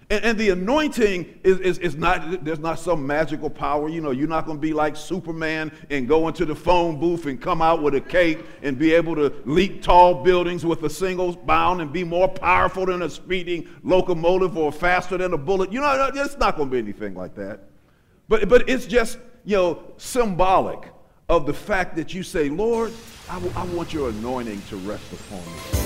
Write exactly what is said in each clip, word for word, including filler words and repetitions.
And, and the anointing is, is, is not, there's not some magical power. You know, you're not going to be like Superman and go into the phone booth and come out with a cape and be able to leap tall buildings with a single bound and be more powerful than a speeding locomotive or faster than a bullet. You know, it's not going to be anything like that. But, but it's just, you know, symbolic of the fact that you say, Lord, I, w- I want your anointing to rest upon me.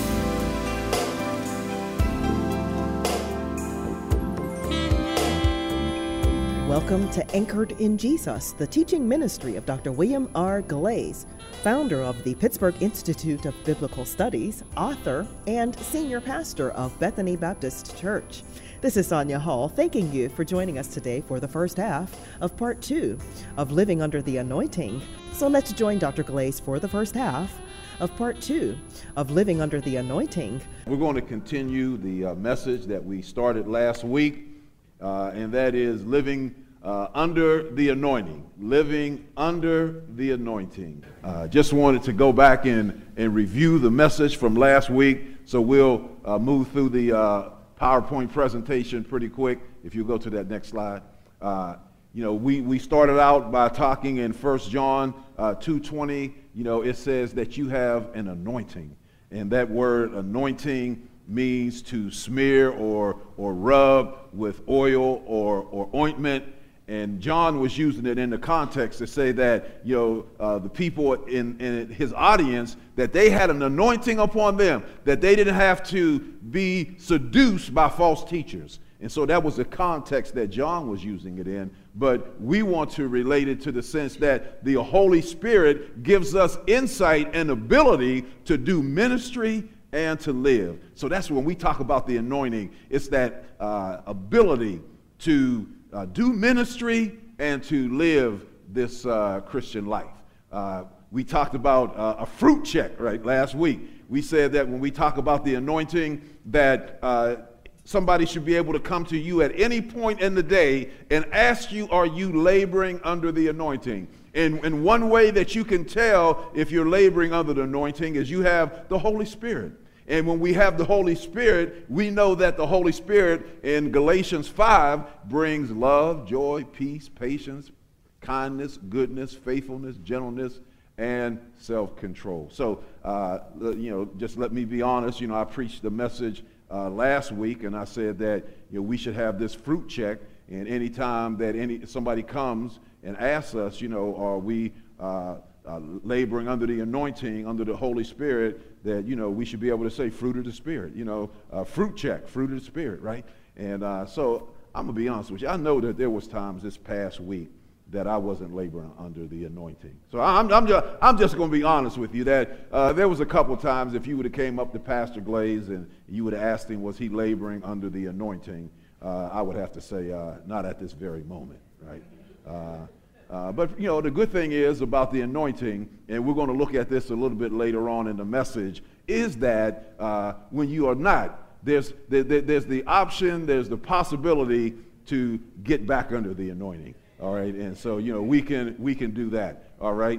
Welcome to Anchored in Jesus, the teaching ministry of Doctor William R. Glaze, founder of the Pittsburgh Institute of Biblical Studies, author, and senior pastor of Bethany Baptist Church. This is Sonia Hall, thanking you for joining us today for the first half of part two of Living Under the Anointing. So let's join Doctor Glaze for the first half of part two of Living Under the Anointing. We're going to continue the uh, message that we started last week, uh, and that is living uh, under the anointing. Living under the anointing. Uh, just wanted to go back and, and review the message from last week, so we'll uh, move through the uh, PowerPoint presentation pretty quick. If you go to that next slide. Uh, you know, we, we started out by talking in First John uh, two twenty. You know, it says that you have an anointing. And that word anointing means to smear or or rub with oil or, or ointment. And John was using it in the context to say that, you know, uh, the people in, in his audience, that they had an anointing upon them, that they didn't have to be seduced by false teachers. And so that was the context that John was using it in. But we want to relate it to the sense that the Holy Spirit gives us insight and ability to do ministry and to live. So that's when we talk about the anointing. It's that uh, ability to uh, do ministry and to live this uh, Christian life. Uh, we talked about uh, a fruit check, right, last week. We said that when we talk about the anointing, that uh, somebody should be able to come to you at any point in the day and ask you, are you laboring under the anointing? And, and one way that you can tell if you're laboring under the anointing is you have the Holy Spirit. And when we have the Holy Spirit, we know that the Holy Spirit in Galatians five brings love, joy, peace, patience, kindness, goodness, faithfulness, gentleness, and self-control. So, uh, you know, just let me be honest. You know, I preached the message uh, last week, and I said that, you know, we should have this fruit check. And any time that any somebody comes and asks us, you know, are we uh, uh, laboring under the anointing, under the Holy Spirit, that, you know, we should be able to say fruit of the Spirit, you know, uh, fruit check, fruit of the Spirit, right? And uh, so I'm going to be honest with you. I know that there was times this past week that I wasn't laboring under the anointing. So I'm, I'm just, I'm just going to be honest with you that uh, there was a couple times if you would have came up to Pastor Glaze and you would have asked him, was he laboring under the anointing? Uh, I would have to say, uh, not at this very moment, right? Uh, uh, but, you know, the good thing is about the anointing, and we're going to look at this a little bit later on in the message, is that uh, when you are not, there's, there, there's the option, there's the possibility to get back under the anointing. All right, and so, you know, we can we can do that, all right?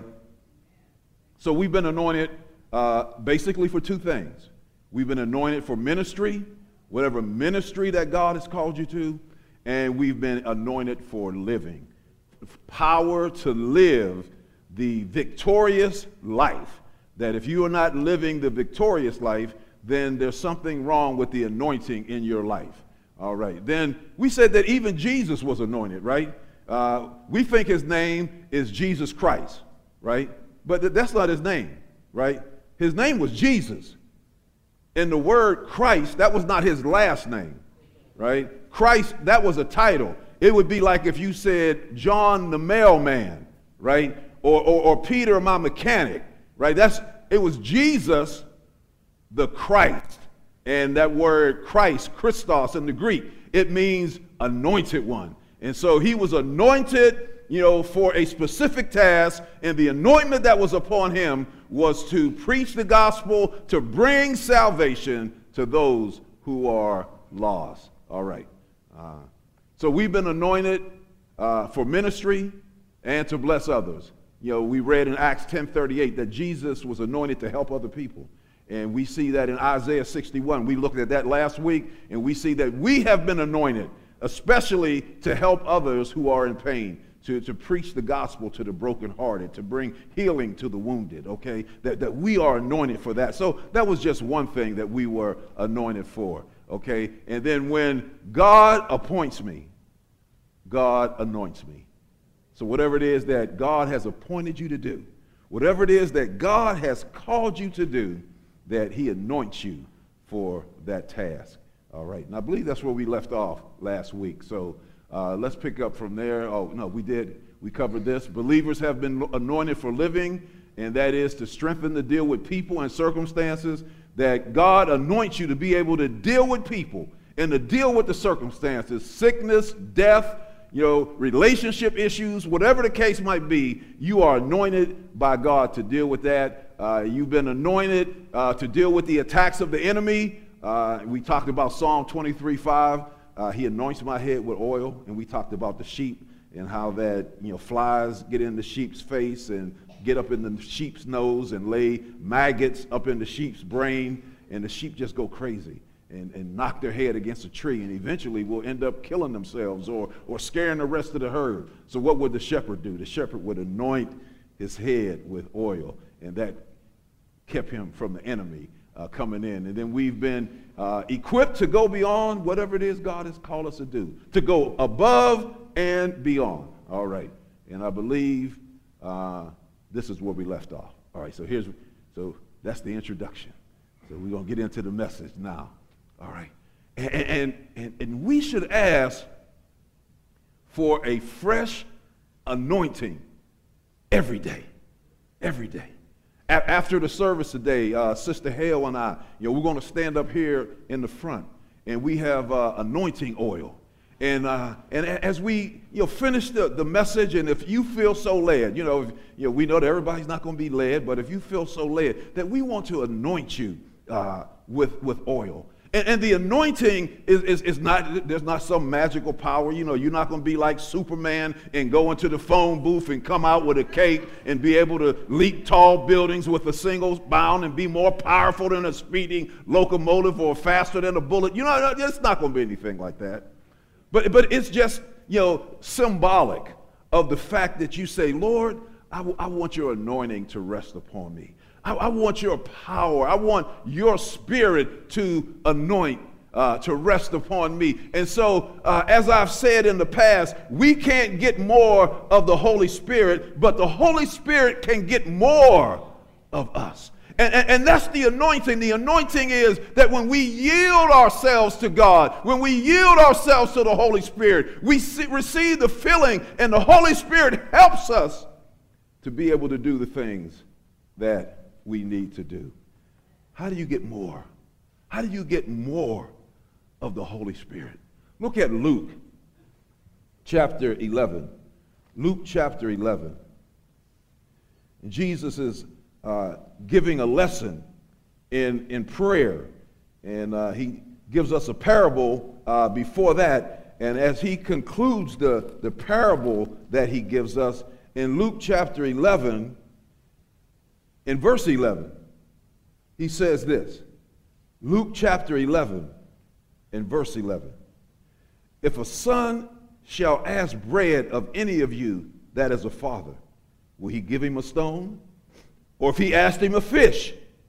So we've been anointed uh, basically for two things. We've been anointed for ministry, whatever ministry that God has called you to, and we've been anointed for living. Power to live the victorious life, that if you are not living the victorious life, then there's something wrong with the anointing in your life, all right? Then we said that even Jesus was anointed, right? Uh, we think his name is Jesus Christ, right? But th- that's not his name, right? His name was Jesus. And the word Christ, that was not his last name, right? Christ, that was a title. It would be like if you said John the mailman, right? Or, or, or Peter my mechanic, right? That's, it was Jesus the Christ. And that word Christ, Christos in the Greek, it means anointed one. And so he was anointed, you know, for a specific task, and the anointment that was upon him was to preach the gospel, to bring salvation to those who are lost. All right. Uh, so we've been anointed uh, for ministry and to bless others. You know, we read in Acts ten thirty-eight that Jesus was anointed to help other people. And we see that in Isaiah sixty-one. We looked at that last week, and we see that we have been anointed, especially to help others who are in pain, to, to preach the gospel to the brokenhearted, to bring healing to the wounded, okay? That, that we are anointed for that. So that was just one thing that we were anointed for, okay? And then when God appoints me, God anoints me. So whatever it is that God has appointed you to do, whatever it is that God has called you to do, that he anoints you for that task. All right, and I believe that's where we left off last week. So uh, let's pick up from there. Oh, no, we did. We covered this. Believers have been anointed for living, and that is to strengthen the deal with people and circumstances, that God anoints you to be able to deal with people and to deal with the circumstances, sickness, death, you know, relationship issues, whatever the case might be. You are anointed by God to deal with that. Uh, you've been anointed uh, to deal with the attacks of the enemy. Uh, we talked about Psalm twenty-three five. Uh, he anoints my head with oil, and we talked about the sheep and how that, you know, flies get in the sheep's face and get up in the sheep's nose and lay maggots up in the sheep's brain, and the sheep just go crazy and, and knock their head against a tree, and eventually will end up killing themselves or, or scaring the rest of the herd. So what would the shepherd do? The shepherd would anoint his head with oil, and that kept him from the enemy uh, coming in. And then we've been uh, equipped to go beyond whatever it is God has called us to do, to go above and beyond. All right. And I believe uh, this is where we left off. All right. So here's, so that's the introduction. So we're going to get into the message now. All right. And, and, and, and we should ask for a fresh anointing every day. Every day. A- after the service today, uh, Sister Hale and I, you know, we're going to stand up here in the front, and we have uh, anointing oil. And uh, and as we, you know, finish the, the message, and if you feel so led, you know, if, you know, we know that everybody's not going to be led, but if you feel so led, that we want to anoint you uh, with with oil. And, and the anointing is, is is not, there's not some magical power. You know, you're not going to be like Superman and go into the phone booth and come out with a cape and be able to leap tall buildings with a single bound and be more powerful than a speeding locomotive or faster than a bullet. You know, it's not going to be anything like that. But, but it's just, you know, symbolic of the fact that you say, Lord, I, w- I want your anointing to rest upon me. I, I want your power. I want your spirit to anoint, uh, to rest upon me. And so, uh, as I've said in the past, we can't get more of the Holy Spirit, but the Holy Spirit can get more of us. And, and, and that's the anointing. The anointing is that when we yield ourselves to God, when we yield ourselves to the Holy Spirit, we see, receive the filling, and the Holy Spirit helps us to be able to do the things that we need to do. How do you get more? How do you get more of the Holy Spirit? Look at Luke chapter eleven. Luke chapter eleven. And Jesus is Uh, giving a lesson in, in prayer. And uh, he gives us a parable uh, before that. And as he concludes the, the parable that he gives us in Luke chapter eleven, in verse eleven, he says this. Luke chapter eleven, in verse eleven. If a son shall ask bread of any of you that is a father, will he give him a stone? Or if he asked him a fish,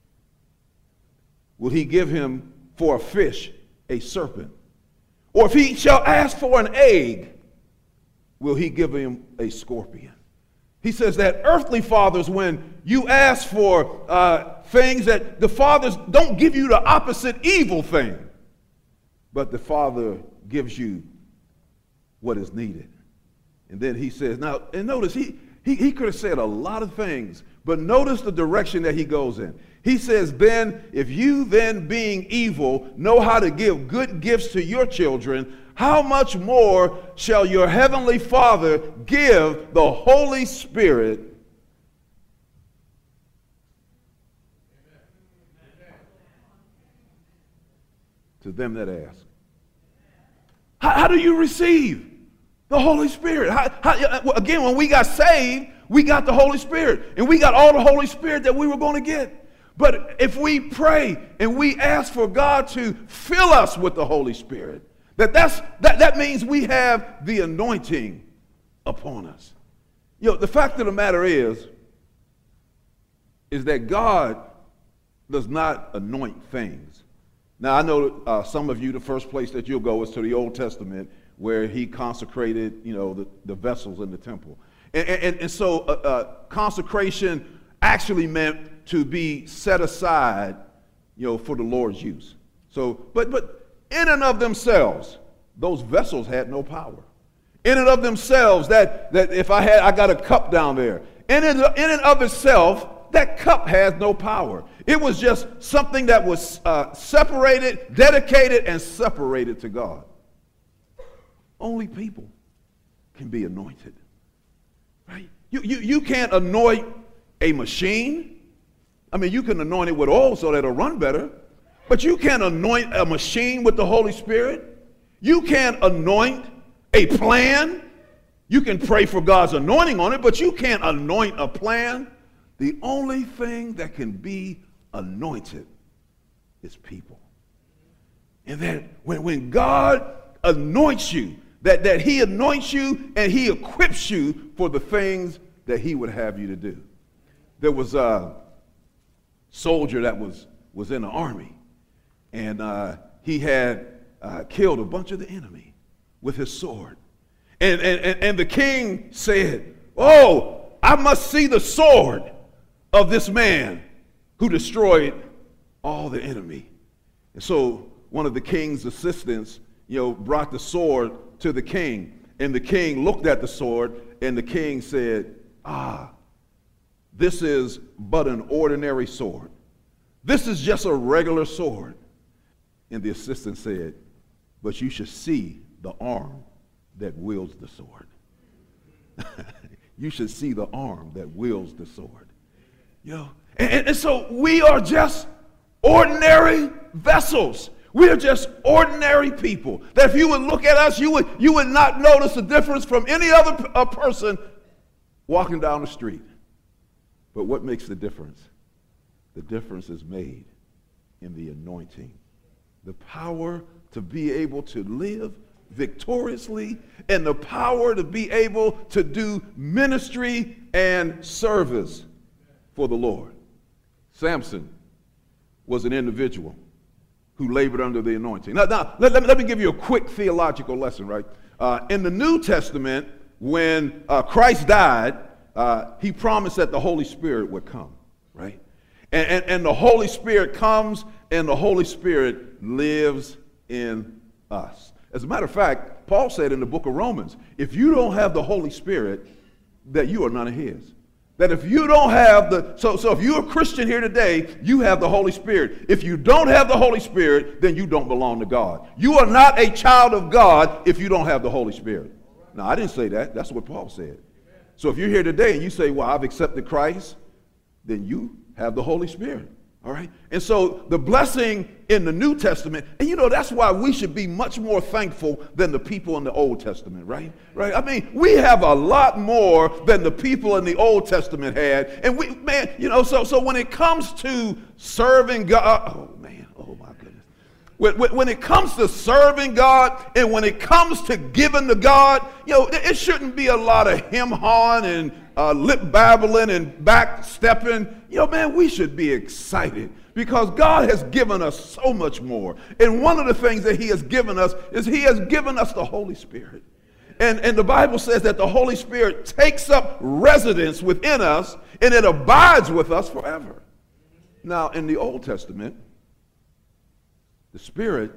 will he give him for a fish a serpent? Or if he shall ask for an egg, will he give him a scorpion? He says that earthly fathers, when you ask for uh, things, that the fathers don't give you the opposite evil thing, but the Father gives you what is needed. And then he says, now, and notice, he, he, he could have said a lot of things, but notice the direction that he goes in. He says, then, if you then being evil know how to give good gifts to your children, how much more shall your heavenly Father give the Holy Spirit to them that ask? How, how do you receive the Holy Spirit? How, how, again, when we got saved, we got the Holy Spirit, and we got all the Holy Spirit that we were going to get. But if we pray and we ask for God to fill us with the Holy Spirit, that, that's, that, that means we have the anointing upon us. You know, the fact of the matter is, is that God does not anoint things. Now, I know uh, some of you, the first place that you'll go is to the Old Testament, where he consecrated, you know, the, the vessels in the temple. And, and, and so uh, uh, consecration actually meant to be set aside, you know, for the Lord's use. So, but, but in and of themselves, those vessels had no power. In and of themselves, that, that if I had, I got a cup down there. In and, in and of itself, that cup has no power. It was just something that was uh, separated, dedicated, and separated to God. Only people can be anointed, right? You, you, you can't anoint a machine. I mean, you can anoint it with oil so that it'll run better, but you can't anoint a machine with the Holy Spirit. You can't anoint a plan. You can pray for God's anointing on it, but you can't anoint a plan. The only thing that can be anointed is people. And that when, when God anoints you, that, that he anoints you and he equips you for the things that he would have you to do. There was a soldier that was, was in the army, and uh, he had uh, killed a bunch of the enemy with his sword. And, and, and the king said, "Oh, I must see the sword of this man who destroyed all the enemy." And so one of the king's assistants, you know, brought the sword to the king. And the king looked at the sword, and the king said, "Ah, this is but an ordinary sword. This is just a regular sword." And the assistant said, "But you should see the arm that wields the sword." You should see the arm that wields the sword. You know, and, and so we are just ordinary vessels. We are just ordinary people. That if you would look at us, you would, you would not notice the difference from any other p- a person walking down the street. But what makes the difference? The difference is made in the anointing. The power to be able to live victoriously, and the power to be able to do ministry and service for the Lord. Samson was an individual who labored under the anointing. Now, now let, let, me, let me give you a quick theological lesson, right? Uh, in the New Testament, when uh, Christ died, uh, he promised that the Holy Spirit would come, right? And, and, and the Holy Spirit comes, and the Holy Spirit lives in us. As a matter of fact, Paul said in the book of Romans, if you don't have the Holy Spirit, that you are none of his. That if you don't have the, so, so if you're a Christian here today, you have the Holy Spirit. If you don't have the Holy Spirit, then you don't belong to God. You are not a child of God if you don't have the Holy Spirit. Now, I didn't say that. That's what Paul said. So if you're here today and you say, well, I've accepted Christ, then you have the Holy Spirit. All right. And so the blessing in the New Testament, and you know, that's why we should be much more thankful than the people in the Old Testament, right? Right. I mean, we have a lot more than the people in the Old Testament had. And we, man, you know, so, so when it comes to serving God, oh man, oh my goodness. When, when, when it comes to serving God and when it comes to giving to God, you know, it shouldn't be a lot of hem-hawing and Uh, lip babbling and backstepping. You know, man, we should be excited because God has given us so much more. And one of the things that he has given us is he has given us the Holy Spirit. And, and the Bible says that the Holy Spirit takes up residence within us and it abides with us forever. Now, in the Old Testament, the Spirit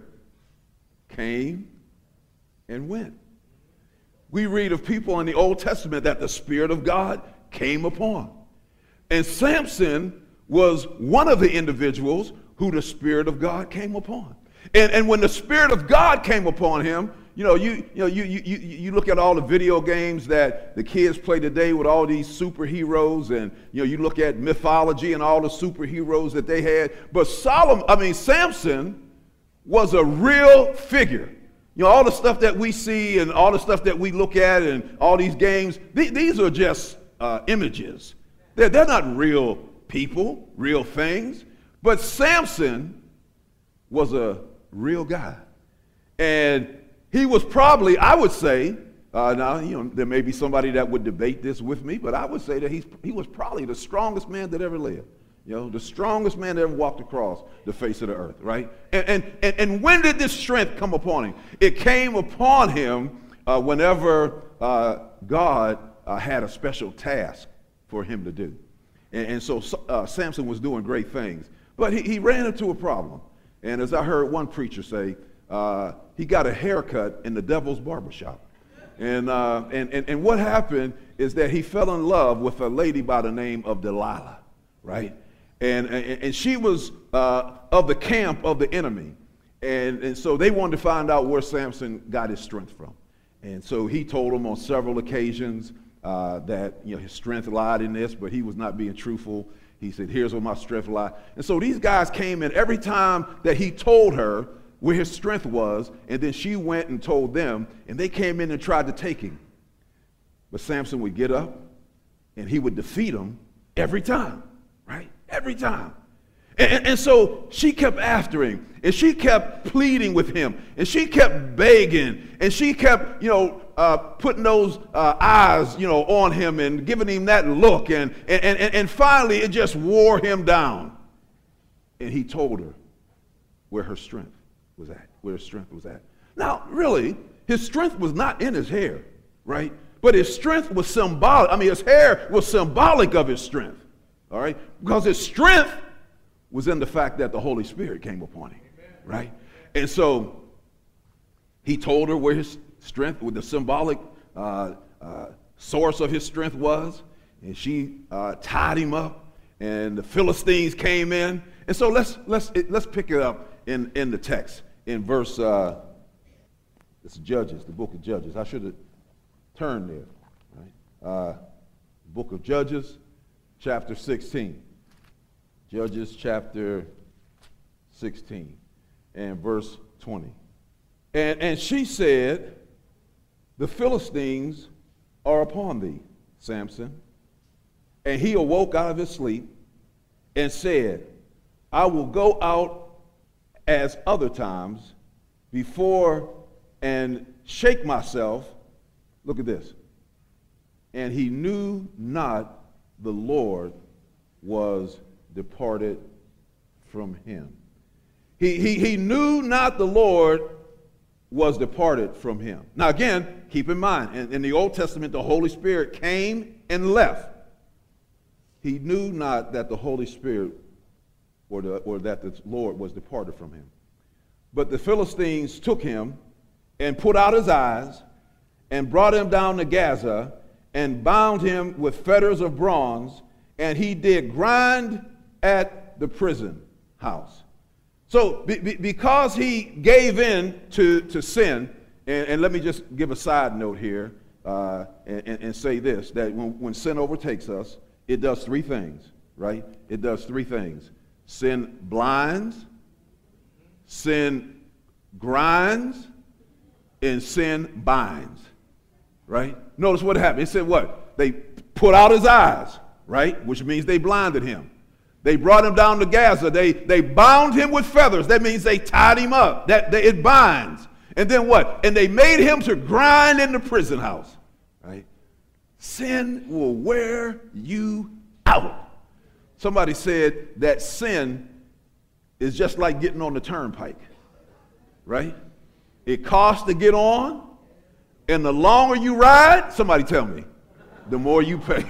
came and went. We read of people in the Old Testament that the Spirit of God came upon. And Samson was one of the individuals who the Spirit of God came upon. And, and when the Spirit of God came upon him, you know, you, you know, you, you, you, you look at all the video games that the kids play today with all these superheroes, and, you know, you look at mythology and all the superheroes that they had. But Solomon, I mean, Samson was a real figure. You know, all the stuff that we see and all the stuff that we look at and all these games, th- these are just uh, images. They're, they're not real people, real things. But Samson was a real guy. And he was probably, I would say, uh, now, you know, there may be somebody that would debate this with me, but I would say that he's, he was probably the strongest man that ever lived. You know, the strongest man that ever walked across the face of the earth, right? And, and, and, and when did this strength come upon him? It came upon him uh, whenever uh, God uh, had a special task for him to do. And, and so uh, Samson was doing great things. But he, he ran into a problem. And as I heard one preacher say, uh, he got a haircut in the devil's barbershop. And, uh, and, and, and what happened is that he fell in love with a lady by the name of Delilah, right? And, and, and she was uh, of the camp of the enemy. And, and so they wanted to find out where Samson got his strength from. And so he told them on several occasions uh, that, you know, his strength lied in this, but he was not being truthful. He said, here's where my strength lies. And so these guys came in every time that he told her where his strength was, and then she went and told them, and they came in and tried to take him. But Samson would get up, and he would defeat them every time, right? Every time. And, and so she kept after him, and she kept pleading with him, and she kept begging, and she kept, you know, uh, putting those uh, eyes, you know, on him and giving him that look, and, and, and, and finally it just wore him down. And he told her where her strength was at, where his strength was at. Now, really, his strength was not in his hair, right? But his strength was symbolic. I mean, his hair was symbolic of his strength, all right? Because his strength was in the fact that the Holy Spirit came upon him, right? And so he told her where his strength, where the symbolic uh, uh, source of his strength was, and she uh, tied him up, and the Philistines came in. And so let's let's let's pick it up in in the text in verse. Uh, it's Judges, the book of Judges. I should have turned there, right? Uh, book of Judges, chapter sixteen. Judges chapter sixteen and verse twenty. And, and she said, the Philistines are upon thee, Samson. And he awoke out of his sleep and said, I will go out as other times before and shake myself. Look at this. And he knew not the Lord was departed from him. He, he, he knew not the Lord was departed from him. Now again, keep in mind, in, in the Old Testament, the Holy Spirit came and left. He knew not that the Holy Spirit or, the, or that the Lord was departed from him. But the Philistines took him and put out his eyes and brought him down to Gaza and bound him with fetters of bronze, and he did grind at the prison house. So be, be, because he gave in to, to sin, and, and let me just give a side note here uh, and, and say this, that when, when sin overtakes us, it does three things, right? It does three things. Sin blinds, sin grinds, and sin binds, right? Notice what happened. It said what? They put out his eyes, right? Which means they blinded him. They brought him down to Gaza. They, they bound him with feathers. That means they tied him up. That, that it binds. And then what? And they made him to grind in the prison house. Right? Sin will wear you out. Somebody said that sin is just like getting on the turnpike. Right? It costs to get on. And the longer you ride, somebody tell me, the more you pay.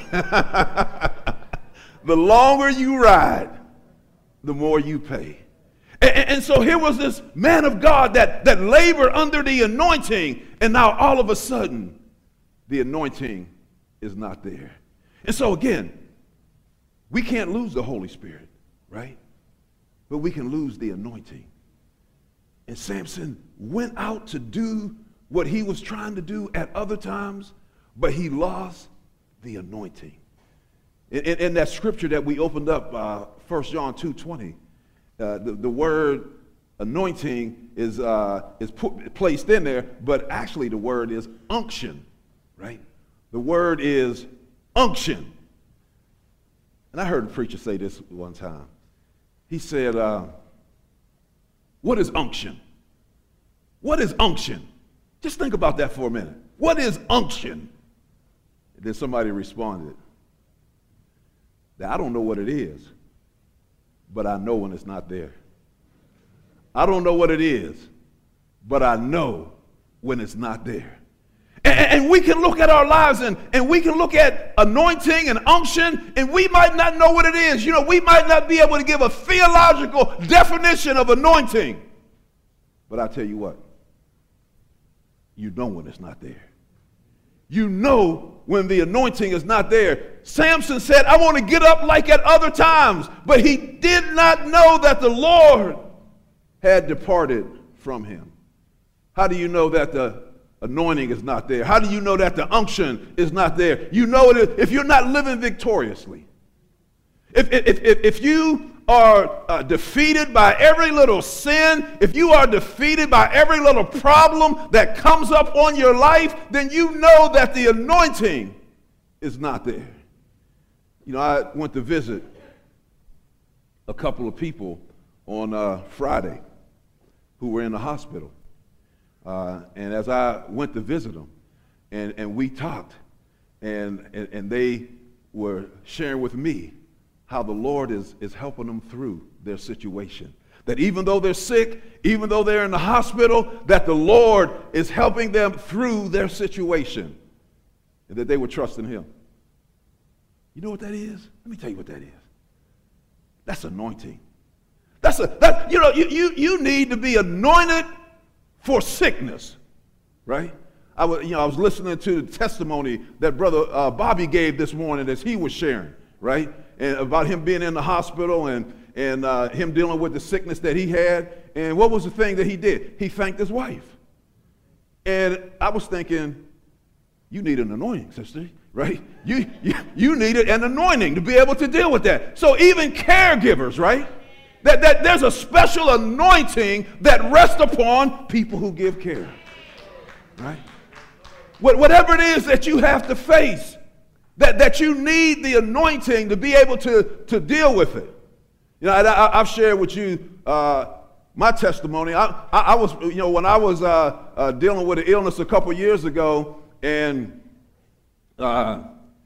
The longer you ride, the more you pay. And, and so here was this man of God that, that labored under the anointing, and now all of a sudden, the anointing is not there. And so again, we can't lose the Holy Spirit, right? But we can lose the anointing. And Samson went out to do what he was trying to do at other times, but he lost the anointing. In, in, in that scripture that we opened up, uh, First John two twenty, uh, the, the word anointing is, uh, is put, placed in there, but actually the word is unction, right? The word is unction. And I heard a preacher say this one time. he said, uh, what is unction? What is unction? Just think about that for a minute. What is unction? And then somebody responded, that I don't know what it is, but I know when it's not there. I don't know what it is, but I know when it's not there. And, and we can look at our lives and, and we can look at anointing and unction, and we might not know what it is. You know, we might not be able to give a theological definition of anointing. But I tell you what, you know when it's not there. You know when the anointing is not there. Samson said, I want to get up like at other times, but he did not know that the Lord had departed from him. How do you know that the anointing is not there? How do you know that the unction is not there? You know it if you're not living victoriously. If, if, if, if you are uh, defeated by every little sin, if you are defeated by every little problem that comes up on your life, then you know that the anointing is not there. You know, I went to visit a couple of people on uh, Friday who were in the hospital. Uh, and as I went to visit them, and, and we talked, and, and, and they were sharing with me how the Lord is, is helping them through their situation. That even though they're sick, even though they're in the hospital, that the Lord is helping them through their situation, and that they would trust in him. You know what that is? Let me tell you what that is. That's anointing. That's a, that, you know, you, you, you need to be anointed for sickness, right? I was, you know, I was listening to the testimony that Brother uh, Bobby gave this morning as he was sharing, right? And about him being in the hospital and, and uh, him dealing with the sickness that he had. And what was the thing that he did? He thanked his wife. And I was thinking, you need an anointing, sister, right? You, you, you needed an anointing to be able to deal with that. So even caregivers, right? That, that there's a special anointing that rests upon people who give care, right? What, whatever it is that you have to face, that, that you need the anointing to be able to, to deal with it. You know, I, I, I've shared with you uh, my testimony. I, I, I was, you know, when I was uh, uh, dealing with an illness a couple years ago, and uh,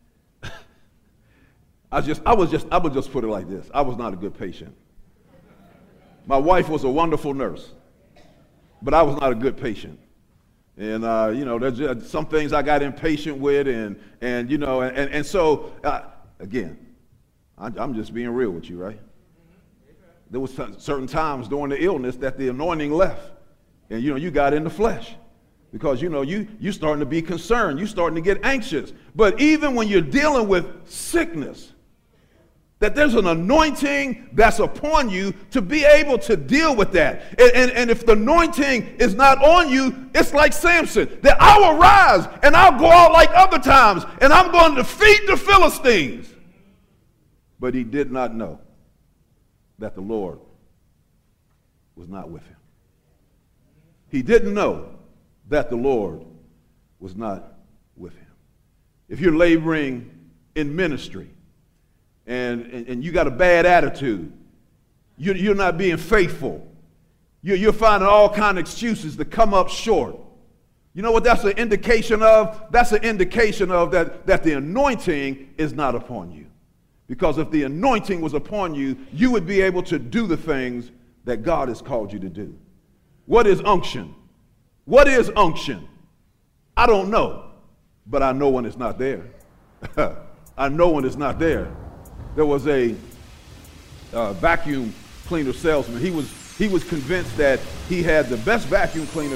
I just, I was just, I would just put it like this: I was not a good patient. My wife was a wonderful nurse, but I was not a good patient. And, uh, you know, there's just some things I got impatient with, and, and you know, and, and so, uh, again, I'm just being real with you, right? There was certain times during the illness that the anointing left, and, you know, you got in the flesh because, you know, you, you're starting to be concerned. You're starting to get anxious. But even when you're dealing with sickness, that there's an anointing that's upon you to be able to deal with that. And, and, and if the anointing is not on you, it's like Samson, that I will rise and I'll go out like other times and I'm going to defeat the Philistines. But he did not know that the Lord was not with him. He didn't know that the Lord was not with him. If you're laboring in ministry, And, and, and you got a bad attitude, you, you're not being faithful, you, you're finding all kinds of excuses to come up short. You know what that's an indication of? That's an indication of that, that the anointing is not upon you. Because if the anointing was upon you, you would be able to do the things that God has called you to do. What is unction? What is unction? I don't know, but I know when it's not there. I know when it's not there. There was a uh, vacuum cleaner salesman. He was, he was convinced that he had the best vacuum cleaner.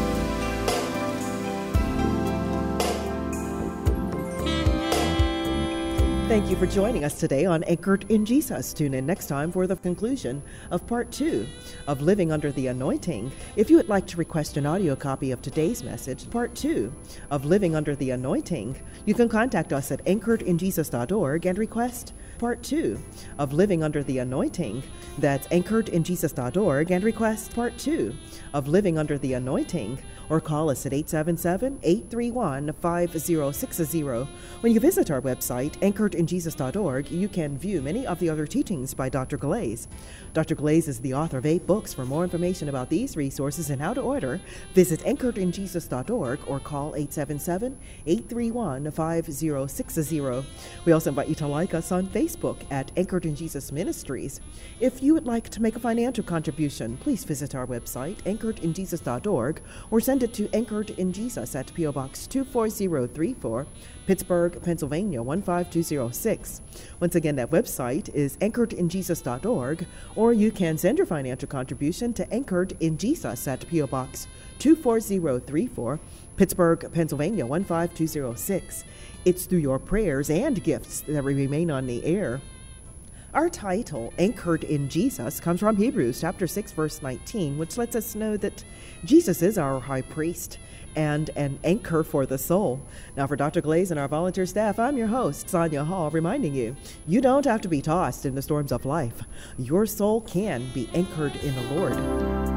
Thank you for joining us today on Anchored in Jesus. Tune in next time for the conclusion of part two of Living Under the Anointing. If you would like to request an audio copy of today's message, part two of Living Under the Anointing, you can contact us at anchored in jesus dot org and request part two of Living Under the Anointing. That's anchored in jesus dot org and request part two of Living Under the Anointing. or call us at eight seven seven, eight three one, five zero six zero. When you visit our website, anchored in jesus dot org, you can view many of the other teachings by Doctor Glaze. Doctor Glaze is the author of eight books. For more information about these resources and how to order, visit anchored in jesus dot org or call eight seven seven, eight three one, five zero six zero. We also invite you to like us on Facebook at Anchored in Jesus Ministries. If you would like to make a financial contribution, please visit our website, anchored in jesus dot org, or send it to Anchored in Jesus at P O Box two four zero three four, Pittsburgh, Pennsylvania one five two zero six. Once again, that website is anchored in jesus dot org, or you can send your financial contribution to Anchored in Jesus at P O Box two four zero three four, Pittsburgh, Pennsylvania one five two zero six. It's through your prayers and gifts that we remain on the air. Our title, Anchored in Jesus, comes from Hebrews chapter six, verse nineteen, which lets us know that Jesus is our high priest and an anchor for the soul. Now, for Doctor Glaze and our volunteer staff, I'm your host, Sonia Hall, reminding you, you don't have to be tossed in the storms of life. Your soul can be anchored in the Lord.